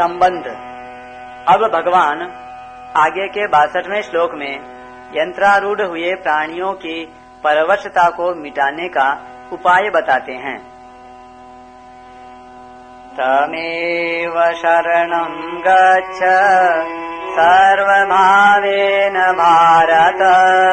संबंध। अब भगवान आगे के 62वें श्लोक में यंत्रारूढ़ हुए प्राणियों की परवशता को मिटाने का उपाय बताते हैं। तमेव शरणं गच्छ सर्वभावेन भारत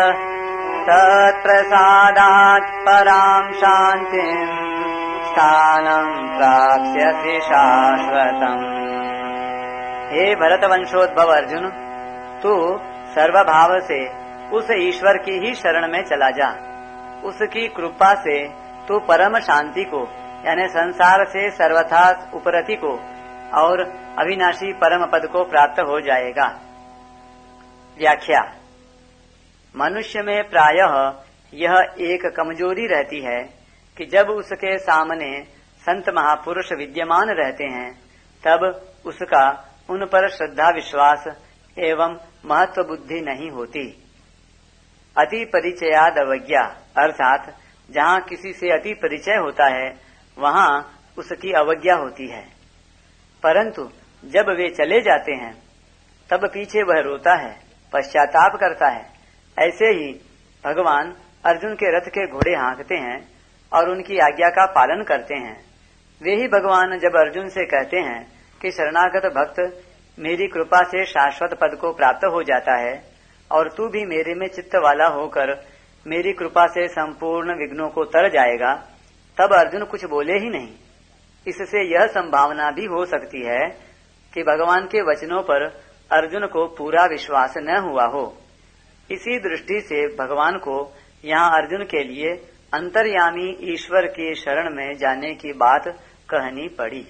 तत्प्रसादात् परां शान्तिं स्थानं प्राप्स्यसि शाश्वतम्। हे भरतवंशोद्भव अर्जुन, तू सर्वभाव से उस ईश्वर की ही शरण में चला जा। उसकी कृपा से तू परम शांति को यानी संसार से सर्वथा उपरति को और अविनाशी परम पद को प्राप्त हो जाएगा। व्याख्या। मनुष्य में प्रायः यह एक कमजोरी रहती है कि जब उसके सामने संत महापुरुष विद्यमान रहते हैं तब उसका उन पर श्रद्धा विश्वास एवं महत्व बुद्धि नहीं होती। अति परिचयाद अवज्ञा अर्थात जहाँ किसी से अति परिचय होता है वहाँ उसकी अवज्ञा होती है, परंतु जब वे चले जाते हैं तब पीछे वह रोता है, पश्चाताप करता है। ऐसे ही भगवान अर्जुन के रथ के घोड़े हाँकते हैं और उनकी आज्ञा का पालन करते हैं। वे ही भगवान जब अर्जुन से कहते हैं कि शरणागत भक्त मेरी कृपा से शाश्वत पद को प्राप्त हो जाता है और तू भी मेरे में चित्त वाला होकर मेरी कृपा से संपूर्ण विघ्नों को तर जाएगा, तब अर्जुन कुछ बोले ही नहीं। इससे यह संभावना भी हो सकती है कि भगवान के वचनों पर अर्जुन को पूरा विश्वास न हुआ हो। इसी दृष्टि से भगवान को यहाँ अर्जुन के लिए अंतर्यामी ईश्वर की शरण में जाने की बात कहनी पड़ी।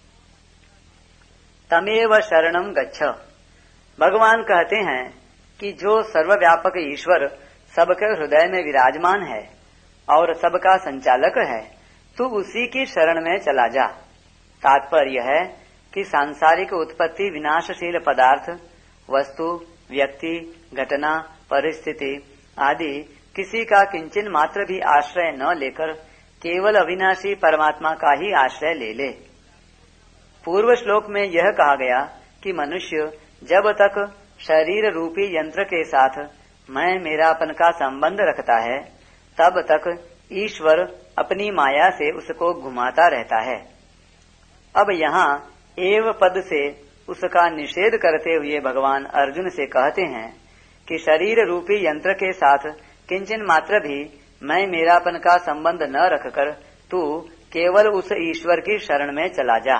तमेव शरणं गच्छ। भगवान कहते हैं कि जो सर्वव्यापक ईश्वर सबके हृदय में विराजमान है और सबका संचालक है, तू उसी की शरण में चला जा। तात्पर्य है कि सांसारिक उत्पत्ति विनाशशील पदार्थ, वस्तु, व्यक्ति, घटना, परिस्थिति आदि किसी का किंचन मात्र भी आश्रय न लेकर केवल अविनाशी परमात्मा का ही आश्रय ले ले। पूर्व श्लोक में यह कहा गया कि मनुष्य जब तक शरीर रूपी यंत्र के साथ मैं मेरापन का संबंध रखता है तब तक ईश्वर अपनी माया से उसको घुमाता रहता है। अब यहाँ एव पद से उसका निषेध करते हुए भगवान अर्जुन से कहते हैं कि शरीर रूपी यंत्र के साथ किंचन मात्र भी मैं मेरापन का संबंध न रखकर तू केवल उस ईश्वर की शरण में चला जा।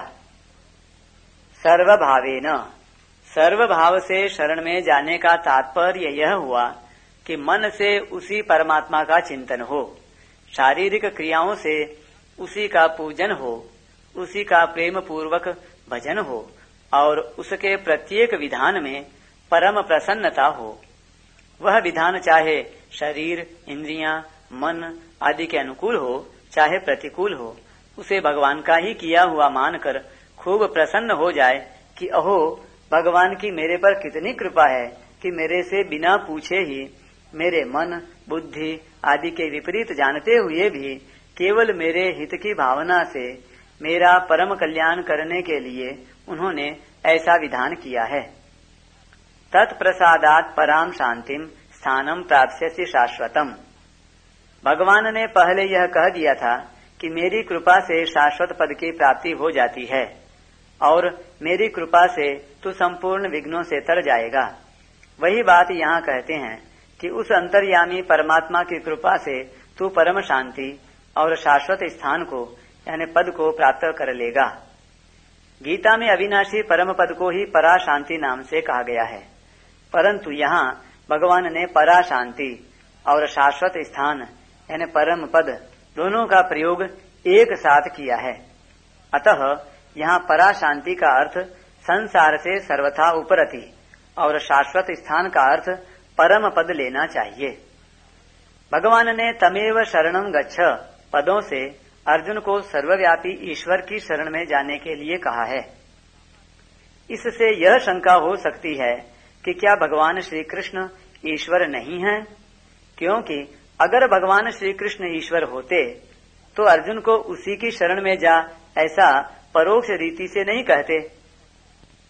सर्वभावेन, सर्वभाव से शरण में जाने का तात्पर्य यह हुआ कि मन से उसी परमात्मा का चिंतन हो, शारीरिक क्रियाओं से उसी का पूजन हो, उसी का प्रेम पूर्वक भजन हो और उसके प्रत्येक विधान में परम प्रसन्नता हो। वह विधान चाहे शरीर, इंद्रियां, मन आदि के अनुकूल हो चाहे प्रतिकूल हो, उसे भगवान का ही किया हुआ मानकर खूब प्रसन्न हो जाए कि अहो भगवान की मेरे पर कितनी कृपा है कि मेरे से बिना पूछे ही मेरे मन, बुद्धि आदि के विपरीत जानते हुए भी केवल मेरे हित की भावना से मेरा परम कल्याण करने के लिए उन्होंने ऐसा विधान किया है। तत्प्रसादात् पराम शांतिम स्थानम प्राप्स्यसि शाश्वतम। भगवान ने पहले यह कह दिया था कि मेरी कृपा से शाश्वत पद की प्राप्ति हो जाती है और मेरी कृपा से तू संपूर्ण विघ्नों से तर जाएगा। वही बात यहाँ कहते हैं कि उस अंतर्यामी परमात्मा की कृपा से तू परम शांति और शाश्वत स्थान को यानी पद को प्राप्त कर लेगा। गीता में अविनाशी परम पद को ही परा शांति नाम से कहा गया है, परंतु यहाँ भगवान ने परा शांति और शाश्वत स्थान यानी परम पद दोनों का प्रयोग एक साथ किया है। अतः यहाँ परा शांति का अर्थ संसार से सर्वथा उपरति और शाश्वत स्थान का अर्थ परम पद लेना चाहिए। भगवान ने तमेव शरणं गच्छ पदों से अर्जुन को सर्वव्यापी ईश्वर की शरण में जाने के लिए कहा है। इससे यह शंका हो सकती है कि क्या भगवान श्री कृष्ण ईश्वर नहीं है, क्योंकि अगर भगवान श्री कृष्ण ईश्वर होते तो अर्जुन को उसी की शरण में जा ऐसा परोक्ष रीति से नहीं कहते।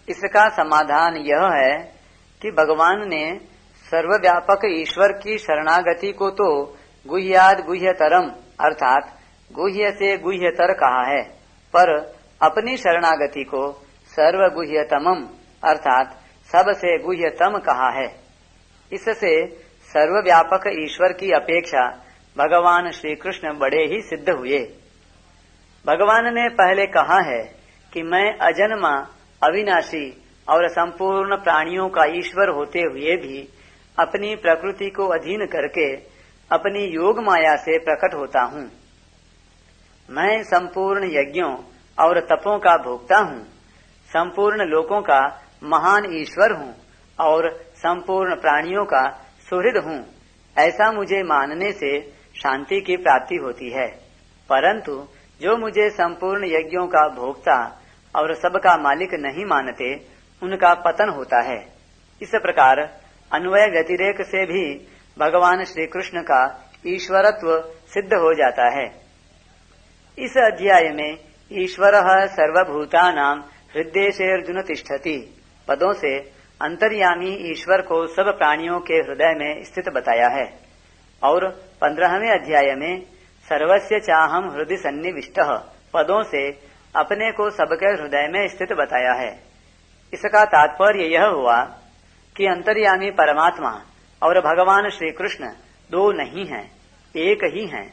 इसका समाधान यह है कि भगवान ने सर्वव्यापक ईश्वर की शरणागति को तो गुह्याद गुह्यतरम अर्थात गुह्य से गुह्यतर कहा है, पर अपनी शरणागति को सर्वगुह्यतमम अर्थात सबसे गुह्यतम कहा है। इससे सर्वव्यापक ईश्वर की अपेक्षा भगवान श्री कृष्ण बड़े ही सिद्ध हुए। भगवान ने पहले कहा है कि मैं अजन्मा, अविनाशी और संपूर्ण प्राणियों का ईश्वर होते हुए भी अपनी प्रकृति को अधीन करके अपनी योग माया से प्रकट होता हूँ। मैं संपूर्ण यज्ञों और तपों का भोक्ता हूँ, संपूर्ण लोकों का महान ईश्वर हूँ और संपूर्ण प्राणियों का सुहृद हूँ। ऐसा मुझे मानने से शांति की प्राप्ति होती है, परंतु जो मुझे संपूर्ण यज्ञों का भोक्ता और सबका मालिक नहीं मानते, उनका पतन होता है। इस प्रकार अन्वय व्यतिरेक से भी भगवान श्री कृष्ण का ईश्वरत्व सिद्ध हो जाता है। इस अध्याय में ईश्वरः सर्वभूतानां हृदयेर्जुन तिष्ठति पदों से अंतर्यामी ईश्वर को सब प्राणियों के हृदय में स्थित बताया है और 15वें अध्याय में सर्वस्य चाहम हृदय सन्निविष्टः पदों से अपने को सबके हृदय में स्थित बताया है। इसका तात्पर्य यह हुआ कि अंतर्यामी परमात्मा और भगवान श्री कृष्ण दो नहीं हैं, एक ही हैं।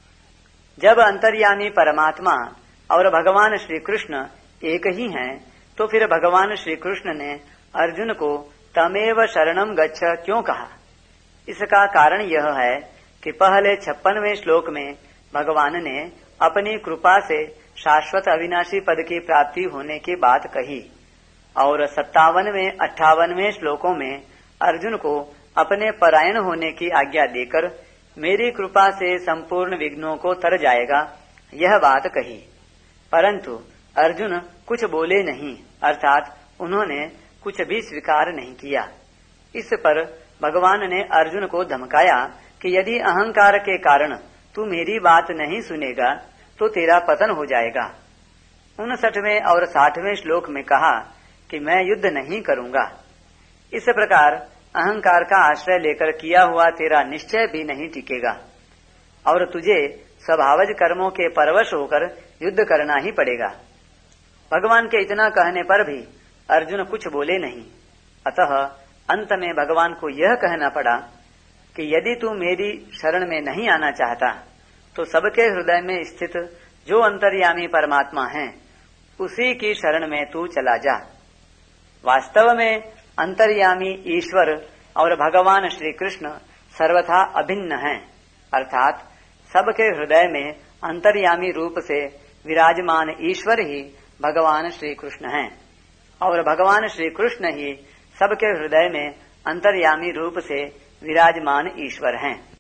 जब अंतर्यामी परमात्मा और भगवान श्री कृष्ण एक ही हैं, तो फिर भगवान श्री कृष्ण ने अर्जुन को तमेव शरणम गच्छ क्यों कहा? इसका कारण यह है कि पहले 56वें श्लोक में भगवान ने अपनी कृपा से शाश्वत अविनाशी पद की प्राप्ति होने की बात कही और 57वें 58वें श्लोकों में अर्जुन को अपने परायण होने की आज्ञा देकर मेरी कृपा से संपूर्ण विघ्नों को तर जाएगा, यह बात कही। परंतु अर्जुन कुछ बोले नहीं, अर्थात उन्होंने कुछ भी स्वीकार नहीं किया। इस पर भगवान ने अर्जुन को धमकाया कि यदि अहंकार के कारण तू मेरी बात नहीं सुनेगा तो तेरा पतन हो जाएगा। 59वें और 60वें श्लोक में कहा कि मैं युद्ध नहीं करूंगा। इस प्रकार अहंकार का आश्रय लेकर किया हुआ तेरा निश्चय भी नहीं टिकेगा और तुझे स्वभावज कर्मों के परवश होकर युद्ध करना ही पड़ेगा। भगवान के इतना कहने पर भी अर्जुन कुछ बोले नहीं। अतः अंत में भगवान को यह कहना पड़ा कि यदि तू मेरी शरण में नहीं आना चाहता तो सबके हृदय में स्थित जो अंतर्यामी परमात्मा है उसी की शरण में तू चला जा। वास्तव में अंतर्यामी ईश्वर और भगवान श्री कृष्ण सर्वथा अभिन्न हैं, अर्थात सबके हृदय में अंतर्यामी रूप से विराजमान ईश्वर ही भगवान श्री कृष्ण हैं और भगवान श्री कृष्ण ही सबके हृदय में अंतर्यामी रूप से विराजमान ईश्वर हैं।